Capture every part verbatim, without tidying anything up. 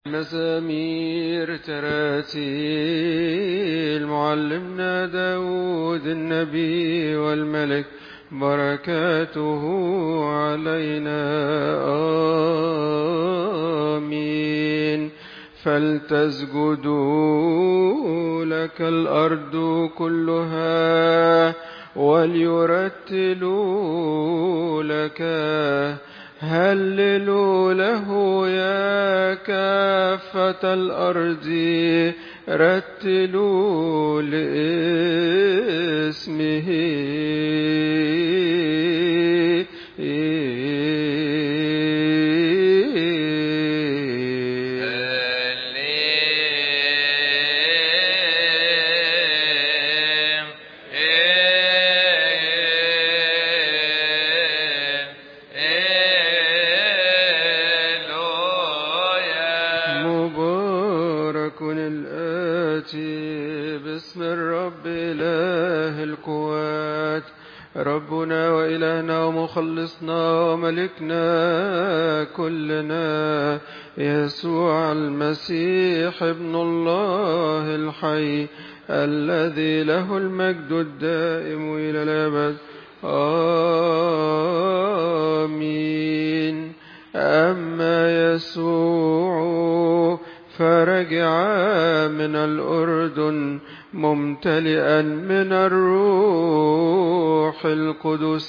مزامير تراتيل معلمنا داود النبي والملك بركاته علينا آمين. فلتسجدوا لك الأرض كلها وليرتلوا لك، هللوا له يا كافة الأرض، رتلوا لاسمه. ربنا وإلهنا ومخلصنا وملكنا كلنا يسوع المسيح ابن الله الحي، الذي له المجد الدائم إلى الأبد آمين. أما يسوع فرجع من الأردن ممتلئا من الروح القدس،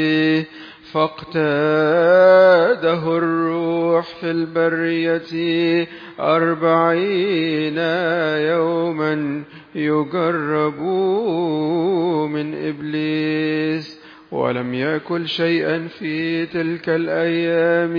فاقتاده الروح في البرية أربعين يوما يجرب من إبليس، ولم يأكل شيئا في تلك الأيام.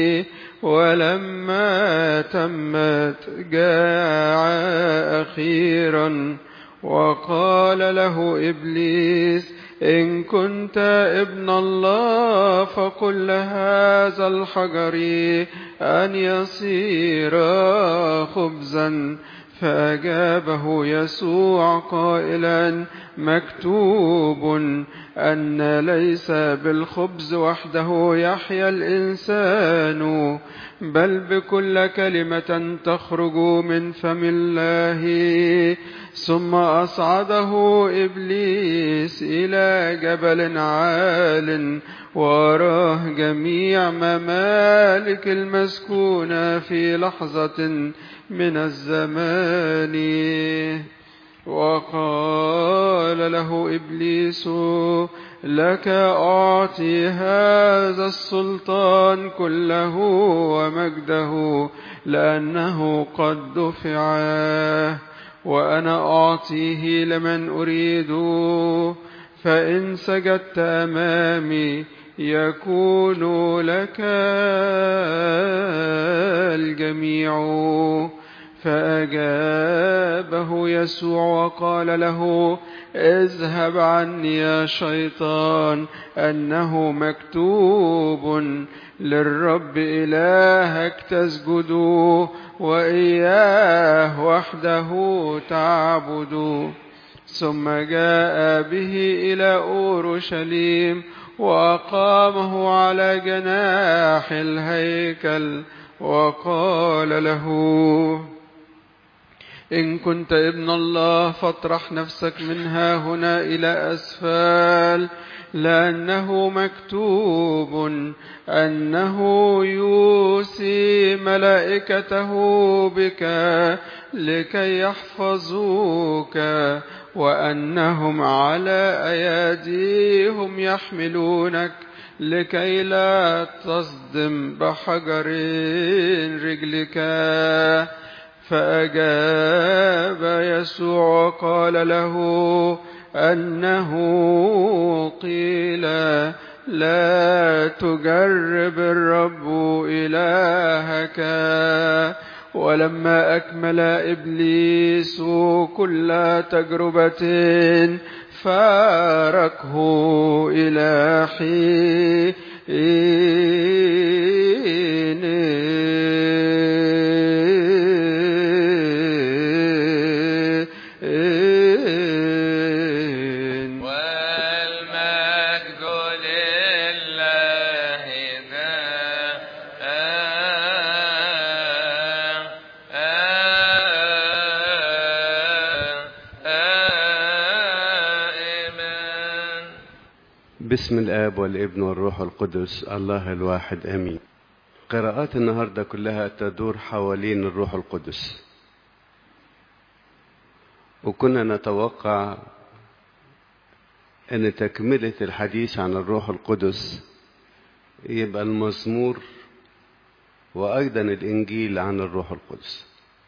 ولما تمت جاع أخيرا، وقال له إبليس: إن كنت ابن الله فقل لهذا الحجر أن يصير خبزا. فأجابه يسوع قائلا: مكتوب أن ليس بالخبز وحده يحيا الإنسان، بل بكل كلمة تخرج من فم الله. ثم أصعده إبليس إلى جبل عال، وأراه جميع ممالك المسكونة في لحظة من الزمان. وقال له إبليس: لك أعطي هذا السلطان كله ومجده، لأنه قد دفع، وأنا أعطيه لمن أريد. فإن سجدت أمامي يكون لك الجميع. فأجابه يسوع وقال له: اذهب عني يا شيطان، أنه مكتوب: للرب إلهك تسجد وإياه وحده تعبد. ثم جاء به إلى أورشليم، وأقامه على جناح الهيكل، وقال له: إن كنت ابن الله فاطرح نفسك منها هنا إلى أسفل، لأنه مكتوب: أنه يوصي ملائكته بك لكي يحفظوك، وأنهم على أيديهم يحملونك، لكي لا تصدم بحجر رجلك. فأجاب يسوع وقال له: أنه قيل: لا تجرب الرب إلهك. ولما أكمل إبليس كل تجربة فارقه إلى حين. والمجد لله دائما باسم الآب والابن والروح القدس الله الواحد آمين. قراءات النهاردة كلها تدور حوالين الروح القدس، وكنا نتوقع أن تكملة الحديث عن الروح القدس يبقى المزمور وأيضا الإنجيل عن الروح القدس.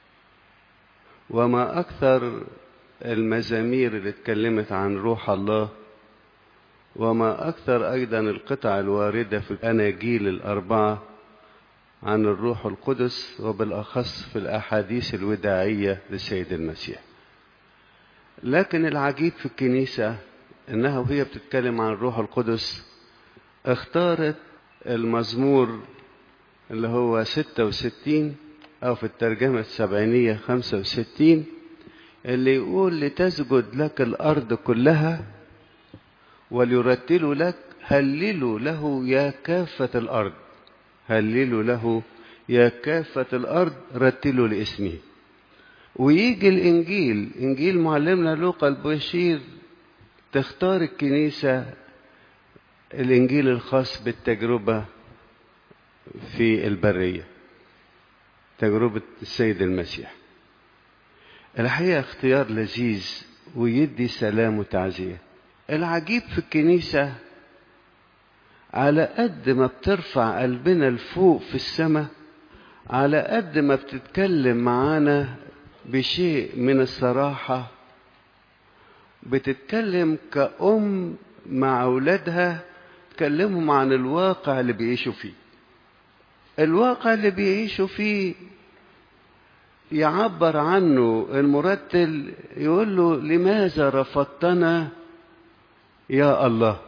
وما أكثر المزامير اللي اتكلمت عن روح الله، وما أكثر أيضا القطع الواردة في الأناجيل الأربعة عن الروح القدس، وبالأخص في الأحاديث الوداعية للسيد المسيح. لكن العجيب في الكنيسة إنها وهي بتتكلم عن الروح القدس اختارت المزمور اللي هو ستة وستين أو في الترجمة السبعينية خمسة وستين، اللي يقول لتسجد لك الأرض كلها وليرتلوا لك، هللوا له يا كافة الأرض، هللوا له يا كافة الأرض، رتلوا لاسمه. ويجي الإنجيل، إنجيل معلمنا لوقا البشير، تختار الكنيسة الإنجيل الخاص بالتجربة في البرية، تجربة السيد المسيح. الحقيقة اختيار لذيذ ويدي سلام وتعزية. العجيب في الكنيسة على قد ما بترفع قلبنا لفوق في السماء، على قد ما بتتكلم معانا بشيء من الصراحة، بتتكلم كأم مع أولادها، تكلمهم عن الواقع اللي بيعيشوا فيه. الواقع اللي بيعيشوا فيه يعبر عنه المرتل، يقول له لماذا رفضتنا يا الله؟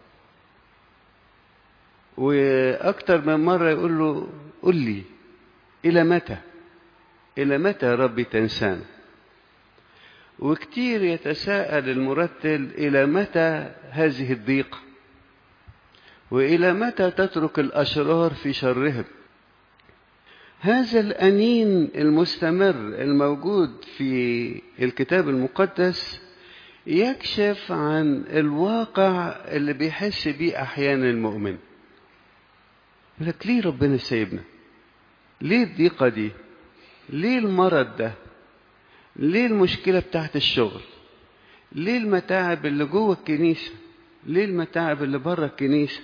وأكتر من مرة يقول له قل لي إلى متى، إلى متى يا ربي تنسانا؟ وكتير يتساءل المرتل إلى متى هذه الضيقة، وإلى متى تترك الأشرار في شرهم؟ هذا الأنين المستمر الموجود في الكتاب المقدس يكشف عن الواقع اللي بيحس بيه أحيانا المؤمن. لك ليه ربنا سايبنا؟ ليه الضيقة دي؟ ليه المرض ده؟ ليه المشكلة بتاعت الشغل؟ ليه المتاعب اللي جوه الكنيسة؟ ليه المتاعب اللي بره الكنيسة؟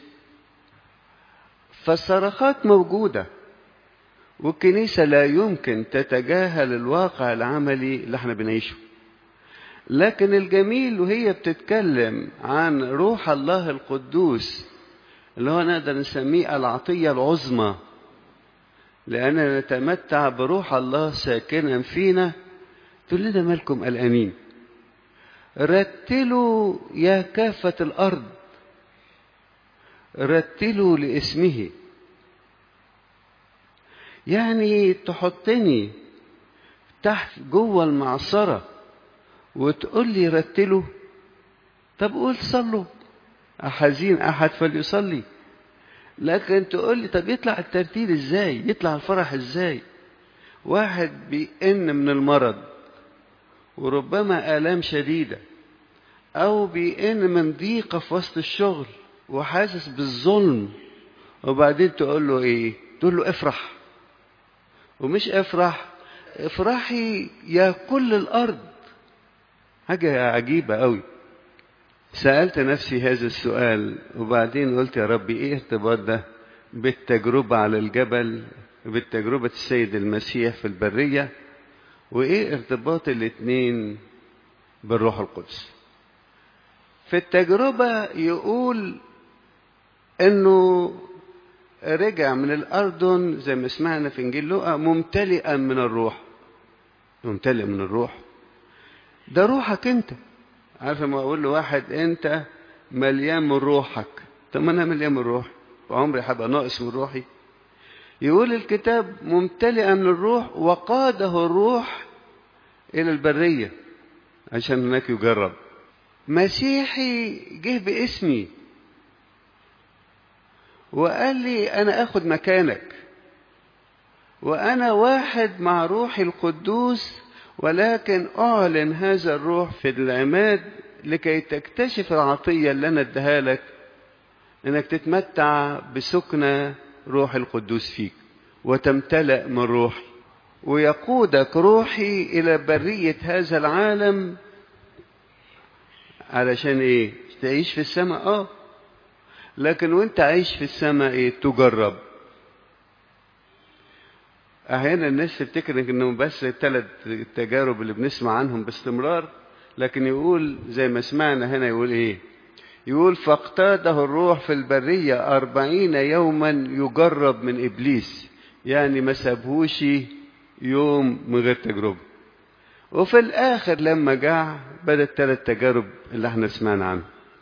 فالصرخات موجودة، والكنيسة لا يمكن تتجاهل الواقع العملي اللي احنا بنعيشه. لكن الجميل وهي بتتكلم عن روح الله القدوس اللي هو نقدر نسميه العطية العظمى، لأننا نتمتع بروح الله ساكنا فينا، تقول لنا مالكم قلقانين؟ رتلوا يا كافة الأرض، رتلوا لاسمه. يعني تحطني تحت جوه المعصرة وتقول لي رتلوا؟ طب قول صلوا، أحزين أحد فليصلي. لكن تقول لي طب يطلع الترتيل ازاي؟ يطلع الفرح ازاي؟ واحد بيئن من المرض وربما آلام شديدة، أو بيئن من ضيقة في وسط الشغل وحاسس بالظلم، وبعدين تقول له إيه؟ تقول له افرح. ومش افرح، افرحي يا كل الأرض. حاجة عجيبة قوي. سألت نفسي هذا السؤال، وبعدين قلت يا ربي إيه ارتباط ده بالتجربة على الجبل، بالتجربة السيد المسيح في البرية، وإيه ارتباط الاثنين بالروح القدس؟ في التجربة يقول إنه رجع من الأردن زي ما سمعنا في إنجيل لوقا ممتلئا من الروح. ممتلئ من الروح ده روحك أنت. عارف ما أقول لواحد أنت مليان من روحك، طب ما أنا مليان من روحي وعمري هبقى ناقص من روحي؟ يقول الكتاب ممتلئا من الروح، وقاده الروح إلى البرية عشان هناك يجرب. مسيحي جه باسمي وقال لي أنا أخد مكانك، وأنا واحد مع روحي القدوس، ولكن أعلن هذا الروح في العماد لكي تكتشف العطية اللي أنا اديها لك انك تتمتع بسكنة روح القدوس فيك وتمتلئ من روحي، ويقودك روحي الى برية هذا العالم. علشان ايه؟ تعيش في السماء. اه لكن وانت عايش في السماء ايه؟ تجرب. احيانا الناس تفتكر انه بس الثلاث تجارب اللي بنسمع عنهم باستمرار، لكن يقول زي ما سمعنا هنا، يقول ايه؟ يقول فاقتاده الروح في البرية أربعين يوما يجرب من إبليس، يعني ما سابهوش يوم من غير تجربة. وفي الآخر لما جاع بدأت ثلاث تجارب اللي احنا سمعنا عنها.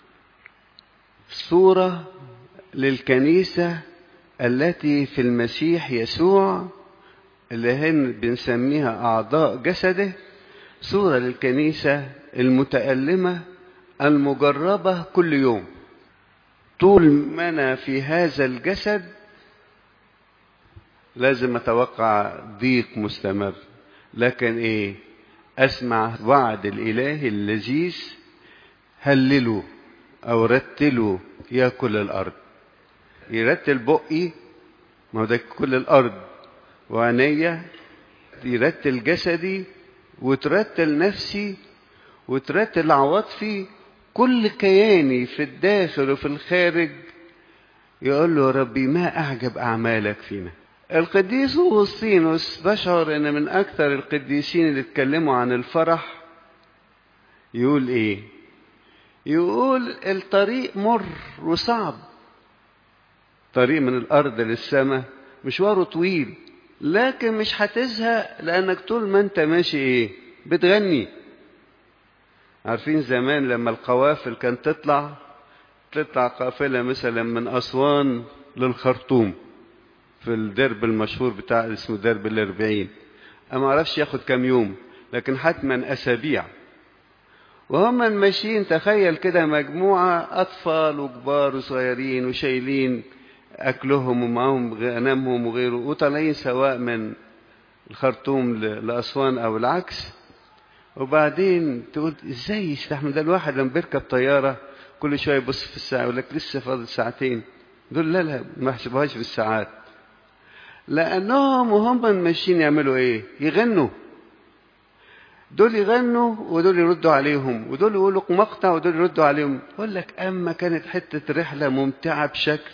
صورة للكنيسة التي في المسيح يسوع اللي هن بنسميها أعضاء جسده، صورة للكنيسة المتألمة المجربة كل يوم. طول ما أنا في هذا الجسد لازم أتوقع ضيق مستمر، لكن إيه؟ أسمع وعد الإله اللذيذ: هللوا أو رتلوا يا كل الأرض. يرتل بقي، ما هو ده كل الأرض، وعينيا يرتل جسدي، وترتل نفسي، وترتل عواطفي، كل كياني في الداخل وفي الخارج يقول له: ربي ما أعجب أعمالك فينا. القديس أغسطينوس بشعر أن من أكثر القديسين اللي اتكلموا عن الفرح. يقول إيه؟ يقول الطريق مر وصعب، طريق من الأرض للسماء مشواره طويل، لكن مش هتزهق لأنك طول ما أنت ماشي إيه؟ بتغني. عارفين زمان لما القوافل كانت تطلع تطلع قافلة مثلا من أسوان للخرطوم في الدرب المشهور بتاع اسمه درب الأربعين، أما عرفش ياخد كام يوم، لكن حتما أسابيع. وهم ماشيين تخيل كده مجموعة أطفال وكبار وصغيرين وشايلين أكلهم ومعهم غنمهم وغيره، وطالعين سواء من الخرطوم لأسوان أو العكس. وبعدين تقول إزاي يستحمل ده؟ الواحد لما بيركب طيارة كل شوية يبص في الساعة يقول لك لسه فاضل ساعتين. دول لا لا ما يحسبوهاش بالساعات، لأنهم وهم ماشيين يعملوا إيه؟ يغنوا. دول يغنوا ودول يردوا عليهم، ودول يقولوا مقطع ودول يردوا عليهم. يقول لك أما كانت حتة رحلة ممتعة بشكل.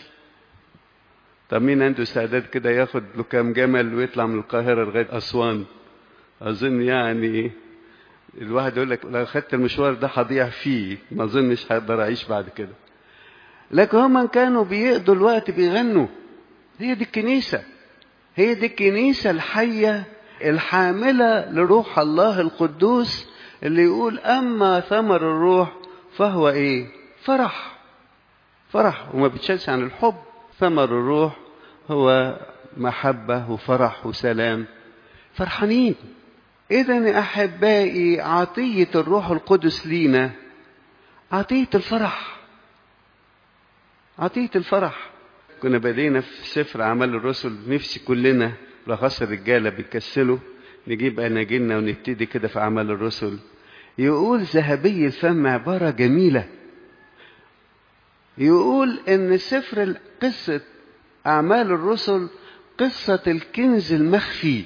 طب مين عنده استعداد كده ياخد له كام جمل ويطلع من القاهرة لغاية أسوان؟ أظن يعني الواحد يقول لك لو خدت المشوار ده هضيع فيه، ما أظنش هقدر أعيش بعد كده. لكن هم كانوا بيقضوا الوقت بيغنوا. هي دي الكنيسة، هي دي الكنيسة الحية الحاملة لروح الله القدوس، اللي يقول أما ثمر الروح فهو إيه؟ فرح. فرح، وما بتشالش عن الحب. ثمر الروح هو محبة وفرح وسلام، فرحانين. إذن أحبائي عطية الروح القدس لينا عطية الفرح، عطية الفرح. كنا بدينا في سفر أعمال الرسل، نفسي كلنا لخاصة الرجالة بيكسلوا نجيب أناجيلنا ونبتدي كده في أعمال الرسل. يقول ذهبي الفم عبارة جميلة، يقول إن سفر قصة أعمال الرسل قصة الكنز المخفي،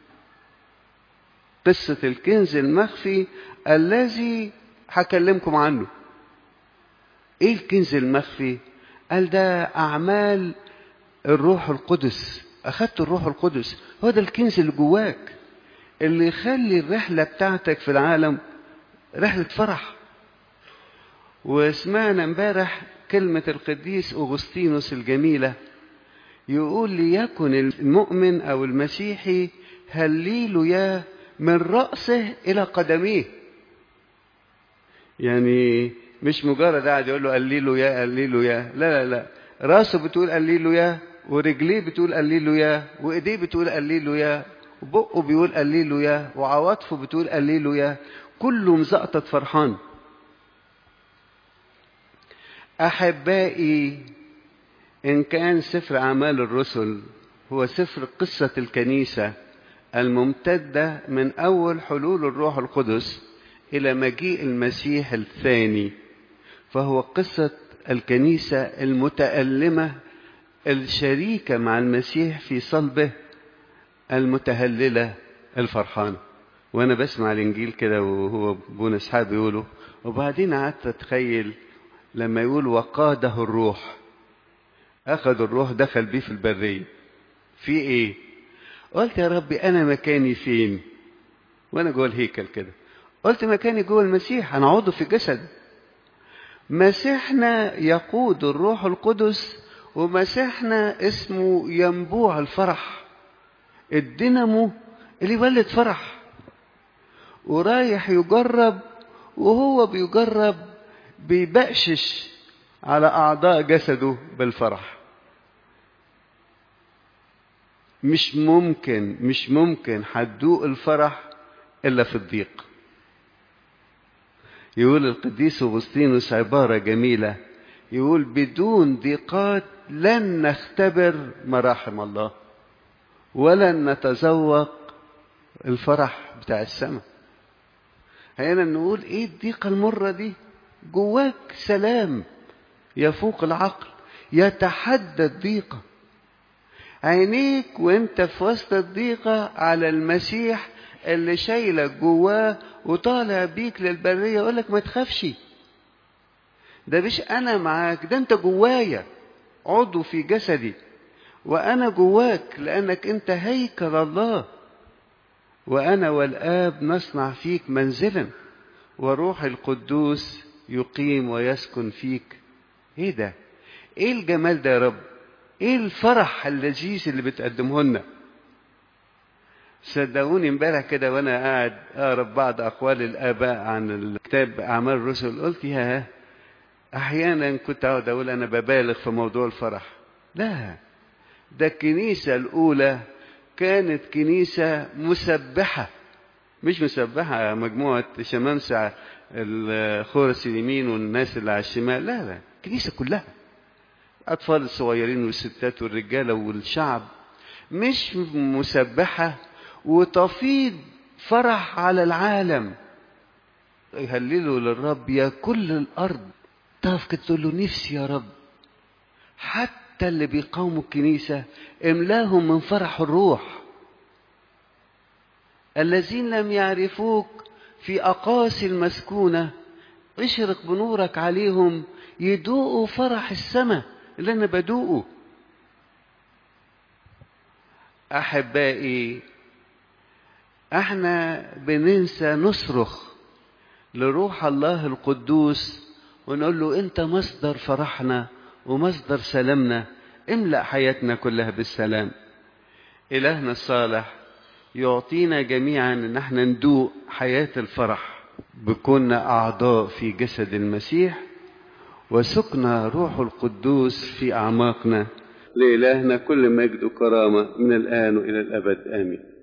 قصة الكنز المخفي الذي هكلمكم عنه. إيه الكنز المخفي؟ قال ده أعمال الروح القدس. أخذت الروح القدس، هو ده الكنز اللي جواك اللي يخلي الرحلة بتاعتك في العالم رحلة فرح. وسمعنا امبارح كلمة القديس أغسطينوس الجميلة، يقول ليكن المؤمن أو المسيحي هللويا من رأسه إلى قدميه. يعني مش مجرد قاعد يقول له هللويا هللويا، لا لا لا، راسه بتقول هللويا، ورجليه بتقول هللويا، وايديه بتقول هللويا، وبقه بيقول هللويا، وعواطفه بتقول هللويا، كله مزقطط فرحان. أحبائي إن كان سفر أعمال الرسل هو سفر قصة الكنيسة الممتدة من أول حلول الروح القدس إلى مجيء المسيح الثاني، فهو قصة الكنيسة المتألمة الشريكة مع المسيح في صلبه، المتهللة الفرحانة. وأنا بسمع الإنجيل كده وهو بون أصحاب يقوله، وبعدين قعدت أتخيل لما يقول وقاده الروح، أخذ الروح دخل بيه في البرية، في إيه؟ قلت يا ربي أنا مكاني فين؟ وأنا جوه الهيكل كده، قلت مكاني جوه المسيح، أنا عضو في جسد. مسيحنا يقود الروح القدس، ومسيحنا اسمه ينبوع الفرح، الدينامو اللي يولد فرح، ورايح يجرب، وهو بيجرب بيبقشش على أعضاء جسده بالفرح. مش ممكن مش ممكن هتدوق الفرح إلا في الضيق. يقول القديس أغسطينوس عبارة جميلة، يقول بدون ضيقات لن نختبر مراحم الله، ولن نتذوق الفرح بتاع السماء. هينا نقول ايه الضيقة المرة دي؟ جواك سلام يفوق العقل، يتحدى الضيقة. عينيك وانت في وسط الضيقة على المسيح اللي شايلك جواه وطالع بيك للبرية، يقولك ما تخافش، ده مش انا معاك، ده انت جوايا عضو في جسدي، وانا جواك لانك انت هيكل الله، وانا والاب نصنع فيك منزلا، وروح القدوس يقيم ويسكن فيك. ايه ده؟ ايه الجمال ده يا رب؟ ايه الفرح اللذيذ اللي بتقدمه لنا؟ صدقوني امبارح كده وانا قاعد اقرا بعض اقوال الاباء عن الكتاب اعمال الرسل، قلت يا احيانا كنت اقعد اقول انا ببالغ في موضوع الفرح. لا، ده الكنيسه الاولى كانت كنيسه مسبحه، مش مسبحه مجموعه شمامسه الخورس اليمين والناس اللي على الشمال، لا لا، الكنيسه كلها، اطفال الصغيرين والستات والرجاله والشعب، مش مسبحه وتفيض فرح على العالم. يهللوا للرب يا كل الارض. تقف كده تقول له نفسي يا رب حتى اللي بيقاوموا الكنيسه املاهم من فرح الروح، الذين لم يعرفوك في اقاصي المسكونه اشرق بنورك عليهم، يدوقوا فرح السماء اللي انا بدوقه. احبائي، احنا بننسى نصرخ لروح الله القدوس ونقول له انت مصدر فرحنا ومصدر سلامنا، املأ حياتنا كلها بالسلام. إلهنا الصالح يعطينا جميعا ان احنا ندوق حياة الفرح، بكوننا اعضاء في جسد المسيح، وسكن روح القدوس في اعماقنا. لإلهنا كل مجد وكرامة من الآن وإلى الأبد، آمين.